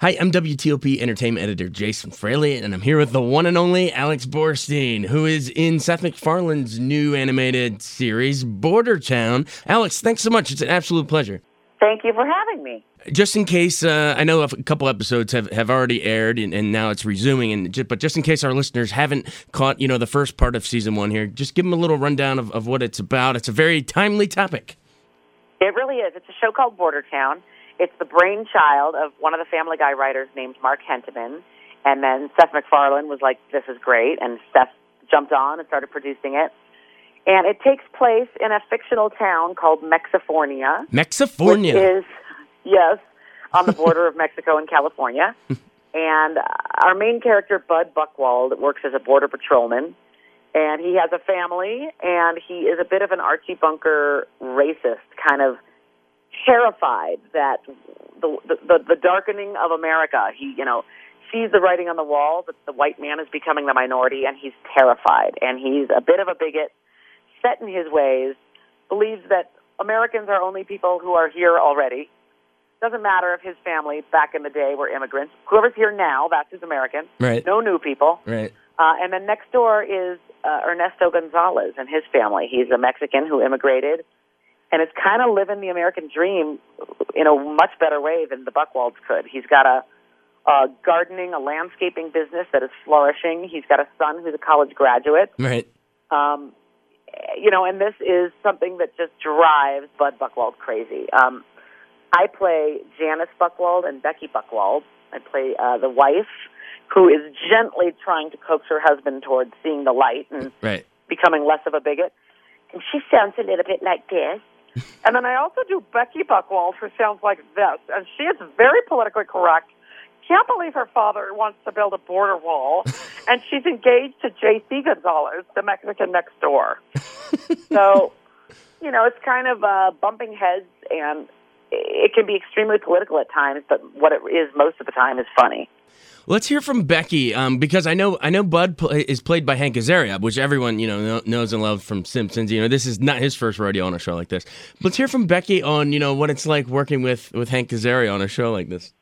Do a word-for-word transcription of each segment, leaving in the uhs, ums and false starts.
Hi, I'm W T O P Entertainment Editor Jason Fraley, and I'm here with the one and only Alex Borstein, who is in Seth MacFarlane's new animated series, Border Town. Alex, thanks so much. It's an absolute pleasure. Thank you for having me. Just in case, uh, I know a couple episodes have, have already aired, and, and now it's resuming, and just, but just in case our listeners haven't caught, you know, the first part of season one here, just give them a little rundown of, of what it's about. It's a very timely topic. It really is. It's a show called Border Town. It's the brainchild of one of the Family Guy writers named Mark Henteman, and then Seth MacFarlane was like, this is great, and Seth jumped on and started producing it. And it takes place in a fictional town called Mexifornia. Mexifornia. Which is, yes, on the border of Mexico and California. And our main character, Bud Buchwald, works as a border patrolman, and he has a family, and he is a bit of an Archie Bunker racist, kind of terrified that the, the the darkening of America, he, you know, sees the writing on the wall that the white man is becoming the minority, and he's terrified. And he's a bit of a bigot, set in his ways, believes that Americans are only people who are here already. Doesn't matter if his family back in the day were immigrants. Whoever's here now, that's who's American. Right. No new people. Right. Uh, and then next door is uh, Ernesto Gonzalez and his family. He's a Mexican who immigrated. And it's kind of living the American dream in a much better way than the Buchwalds could. He's got a, a gardening, a landscaping business that is flourishing. He's got a son who's a college graduate. Right. Um, you know, and this is something that just drives Bud Buchwald crazy. Um, I play Janice Buchwald and Becky Buchwald. I play uh, the wife who is gently trying to coax her husband towards seeing the light and right. becoming less of a bigot. And she sounds a little bit like this. And then I also do Becky Buchwald, who sounds like this. And she is very politically correct. Can't believe her father wants to build a border wall. And she's engaged to J C Gonzalez, the Mexican next door. So, you know, it's kind of uh, bumping heads, and it can be extremely political at times, but what it is most of the time is funny. Let's hear from Becky, um, because I know I know Bud pl- is played by Hank Azaria, which everyone you know knows and loves from Simpsons. You know, this is not his first rodeo on a show like this. Let's hear from Becky on you know what it's like working with, with Hank Azaria on a show like this.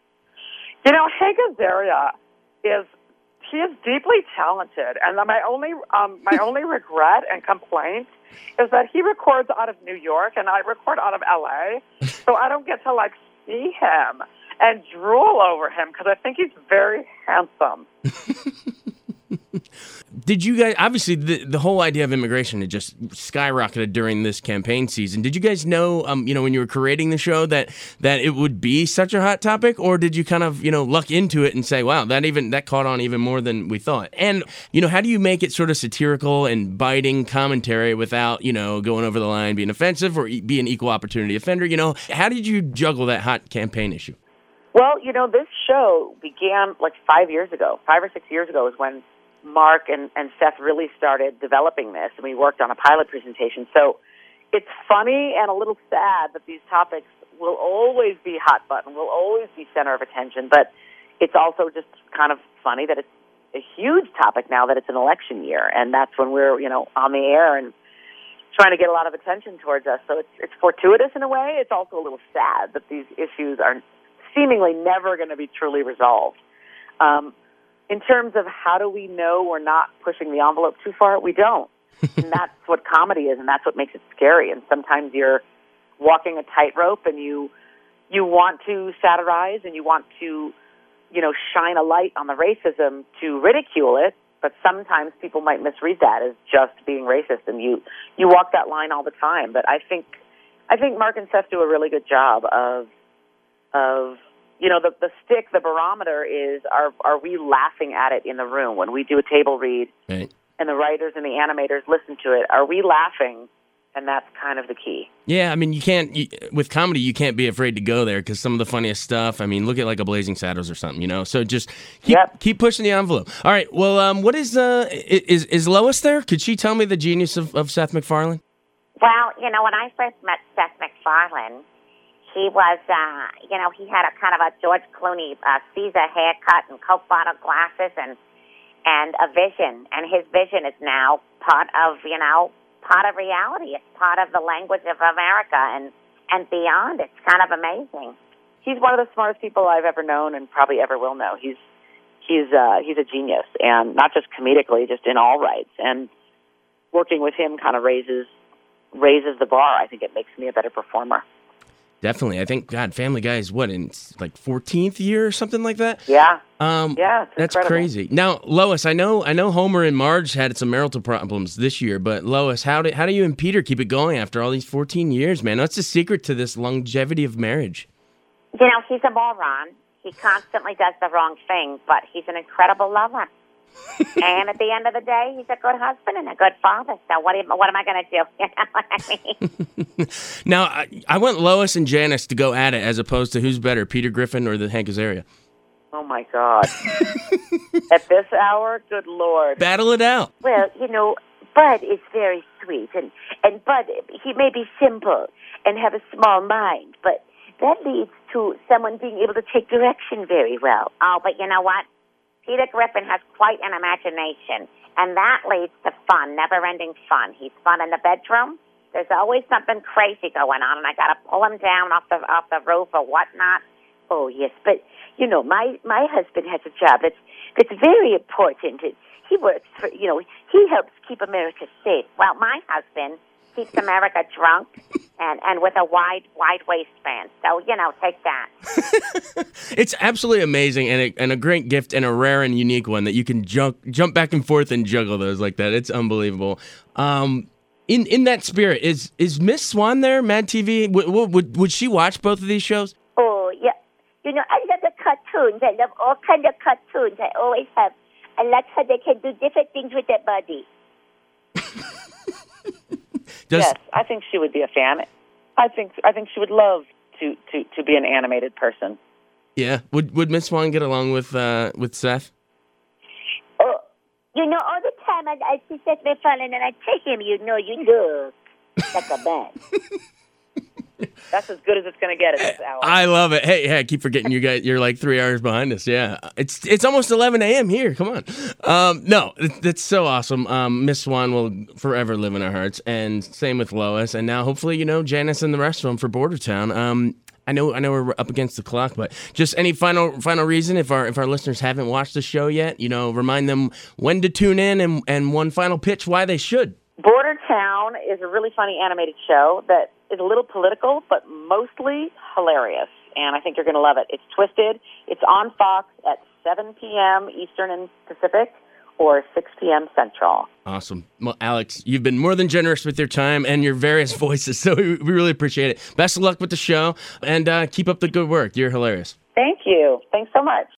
You know, Hank Azaria is he is deeply talented, and my only um, my only regret and complaint is that he records out of New York and I record out of L A, so I don't get to like see him and drool over him because I think he's very handsome. Did you guys, obviously the the whole idea of immigration had just skyrocketed during this campaign season. Did you guys know, um, you know, when you were creating the show that that it would be such a hot topic, or did you kind of, you know, luck into it and say, wow, that even that caught on even more than we thought? And, you know, how do you make it sort of satirical and biting commentary without, you know, going over the line, being offensive or be an equal opportunity offender? You know, how did you juggle that hot campaign issue? Well, you know, this show began like five years ago. Five or six years ago is when Mark and, and Seth really started developing this, and we worked on a pilot presentation. So it's funny and a little sad that these topics will always be hot button, will always be center of attention, but it's also just kind of funny that it's a huge topic now that it's an election year, and that's when we're, you know, on the air and trying to get a lot of attention towards us. So it's, it's fortuitous in a way. It's also a little sad that these issues are seemingly never going to be truly resolved. Um, in terms of how do we know we're not pushing the envelope too far, we don't. And that's what comedy is, and that's what makes it scary. And sometimes you're walking a tightrope, and you you want to satirize, and you want to, you know, shine a light on the racism to ridicule it, but sometimes people might misread that as just being racist, and you, you walk that line all the time. But I think I think Mark and Seth do a really good job of of you know, the the stick, the barometer is, are are we laughing at it in the room when we do a table read, right, and the writers and the animators listen to it? Are we laughing? And that's kind of the key. Yeah, I mean, you can't, you, with comedy, you can't be afraid to go there because some of the funniest stuff, I mean, look at like a Blazing Saddles or something, you know? So just keep, yep. keep pushing the envelope. All right, well, um, what is, uh, is is Lois there? Could she tell me the genius of, of Seth MacFarlane? Well, you know, when I first met Seth MacFarlane, he was, uh, you know, he had a kind of a George Clooney uh, Caesar haircut and Coke bottle glasses and and a vision. And his vision is now part of, you know, part of reality. It's part of the language of America and, and beyond. It's kind of amazing. he's one of the smartest people I've ever known and probably ever will know. He's he's uh, he's a genius, and not just comedically, just in all rights. And working with him kind of raises raises the bar. I think it makes me a better performer. Definitely. I think, God, Family Guy is what, in like fourteenth year or something like that? Yeah. Um, yeah, it's that's incredible. crazy. Now, Lois, I know I know Homer and Marge had some marital problems this year, but Lois, how do, how do you and Peter keep it going after all these fourteen years, man? What's the secret to this longevity of marriage? You know, he's a moron. He constantly does the wrong thing, but he's an incredible lover. And at the end of the day, he's a good husband and a good father. So what, am- what am I going to do? You know what I mean? Now, I, I want Lois and Janice to go at it as opposed to who's better, Peter Griffin or the Hank Azaria. Oh, my God. At this hour, good Lord. Battle it out. Well, you know, Bud is very sweet, and, and Bud, he may be simple and have a small mind, but that leads to someone being able to take direction very well. Oh, but you know what? Peter Griffin has quite an imagination, and that leads to fun, never-ending fun. He's fun in the bedroom. There's always something crazy going on, and I got to pull him down off the off the roof or whatnot. Oh yes, but you know, my my husband has a job that's that's very important. It, he works for, you know, he helps keep America safe. Well, my husband keeps America drunk and, and with a wide wide waistband. So, you know, take that. It's absolutely amazing and a, and a great gift and a rare and unique one that you can jump jump back and forth and juggle those like that. It's unbelievable. Um, in in that spirit, is is Miss Swan there, Mad T V? Would, would would she watch both of these shows? Oh, yeah. You know, I love the cartoons. I love all kinds of cartoons. I always have. I like how they can do different things with their body. Does, Yes, I think she would be a fan. I think I think she would love to, to, to be an animated person. Yeah. Would would Miss Swan get along with uh, with Seth? Oh, you know, all the time I, I see Seth MacFarlane and I tell him, you know, you look like a man. That's as good as it's going to get at this hour. I love it. Hey, hey, I keep forgetting you guys. You're like three hours behind us. Yeah, it's it's almost eleven a.m. here. Come on. Um, no, it, that's so awesome. Um, Miss Swan will forever live in our hearts, and same with Lois. And now, hopefully, you know, Janice and the rest of them for Bordertown. Um, I know, I know, we're up against the clock, but just any final final reason if our if our listeners haven't watched the show yet, you know, remind them when to tune in, and and one final pitch why they should. Bordertown is a really funny animated show that is a little political, but mostly hilarious. And I think you're going to love it. It's twisted. It's on Fox at seven p.m. Eastern and Pacific or six p.m. Central. Awesome. Well, Alex, you've been more than generous with your time and your various voices, so we, we really appreciate it. Best of luck with the show, and uh, keep up the good work. You're hilarious. Thank you. Thanks so much.